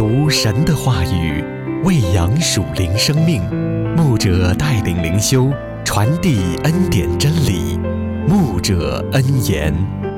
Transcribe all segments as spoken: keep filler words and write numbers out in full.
读神的话语，喂养属灵生命。牧者带领灵修，传递恩典真理。牧者恩言。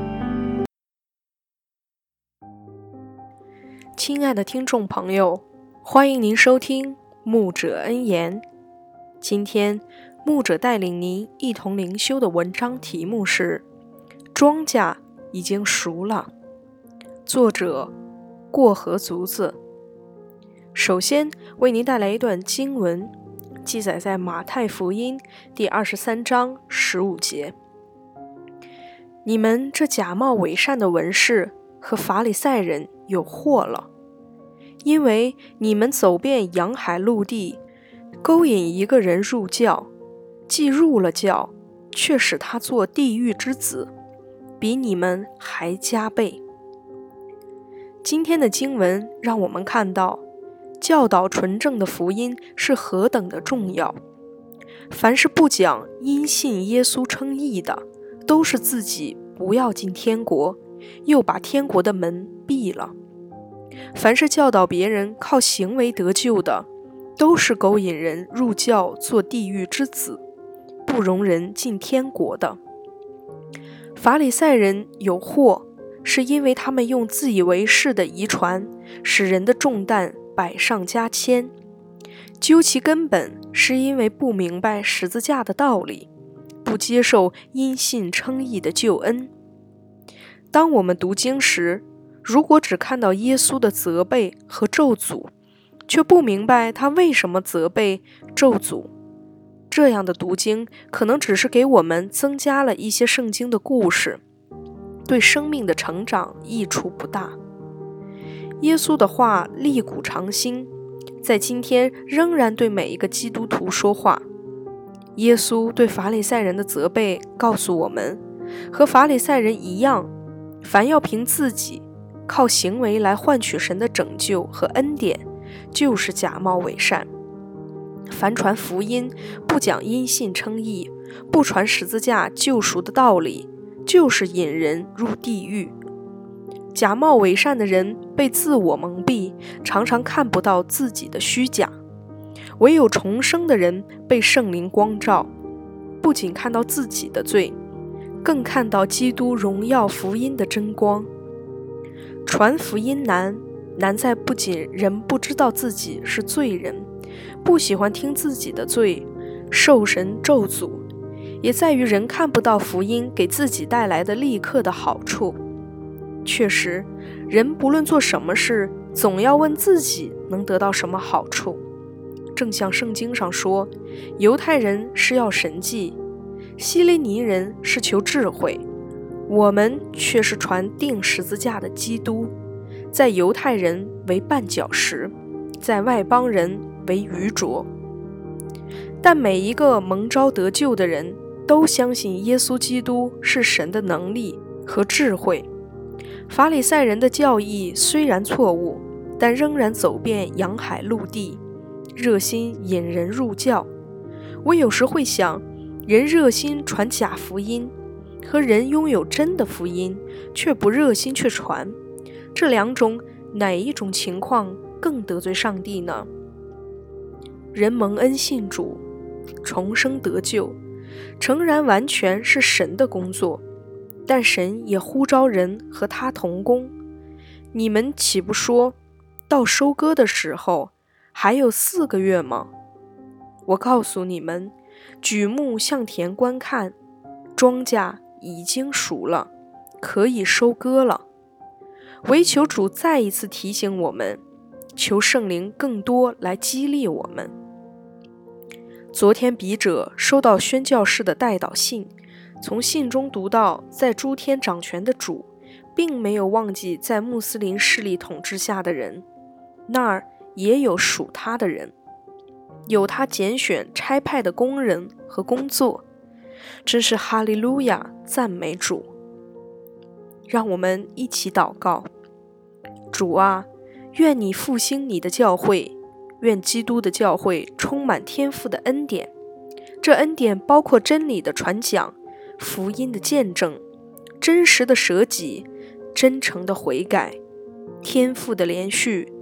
亲爱的听众朋友，欢迎您收听牧者恩言。今天牧者带领您一同灵修的文章题目是庄稼已经熟了，作者过河卒子。首先为您带来一段经文，记载在马太福音第二十三章十五节。你们这假冒伪善的文士和法利赛人有祸了，因为你们走遍洋海陆地，勾引一个人入教，既入了教，却使他做地狱之子，比你们还加倍。今天的经文让我们看到，教导纯正的福音是何等的重要。凡是不讲因信耶稣称义的，都是自己不要进天国，又把天国的门闭了。凡是教导别人靠行为得救的，都是勾引人入教做地狱之子，不容人进天国的。法利赛人有祸，是因为他们用自以为是的遗传，使人的重担百上加千。究其根本，是因为不明白十字架的道理，不接受因信称义的救恩。当我们读经时，如果只看到耶稣的责备和咒诅，却不明白他为什么责备咒诅，这样的读经可能只是给我们增加了一些圣经的故事，对生命的成长益处不大。耶稣的话历古常新，在今天仍然对每一个基督徒说话。耶稣对法利赛人的责备告诉我们，和法利赛人一样，凡要凭自己靠行为来换取神的拯救和恩典，就是假冒伪善。凡传福音不讲因信称义，不传十字架救赎的道理，就是引人入地狱。假冒伪善的人被自我蒙蔽，常常看不到自己的虚假。唯有重生的人被圣灵光照，不仅看到自己的罪，更看到基督荣耀福音的真光。传福音难，难在不仅人不知道自己是罪人，不喜欢听自己的罪，受神咒诅，也在于人看不到福音给自己带来的立刻的好处。确实，人不论做什么事，总要问自己能得到什么好处。正像圣经上说，犹太人是要神迹，希利尼人是求智慧，我们却是传钉十字架的基督，在犹太人为绊脚石，在外邦人为愚拙。但每一个蒙召得救的人都相信耶稣基督是神的能力和智慧。法利赛人的教义虽然错误，但仍然走遍洋海陆地，热心引人入教。我有时会想，人热心传假福音，和人拥有真的福音却不热心去传，这两种哪一种情况更得罪上帝呢？人蒙恩信主，重生得救，诚然完全是神的工作，但神也呼召人和他同工。你们岂不说，到收割的时候还有四个月吗？我告诉你们，举目向田观看，庄稼已经熟了，可以收割了。唯求主再一次提醒我们，求圣灵更多来激励我们。昨天笔者收到宣教士的代祷信，从信中读到，在诸天掌权的主并没有忘记在穆斯林势力统治下的人，那儿也有属他的人，有他拣选差派的工人和工作。真是哈利路亚，赞美主。让我们一起祷告。主啊，愿你复兴你的教会，愿基督的教会充满天父的恩典。这恩典包括真理的传讲，福音的见证，真实的舍己，真诚的悔改，天父的连续，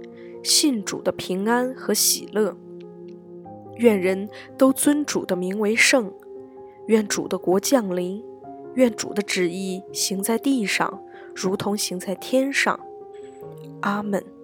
信主的平安和喜乐。愿人都尊主的名为圣，愿主的国降临，愿主的旨意行在地上，如同行在天上。阿们。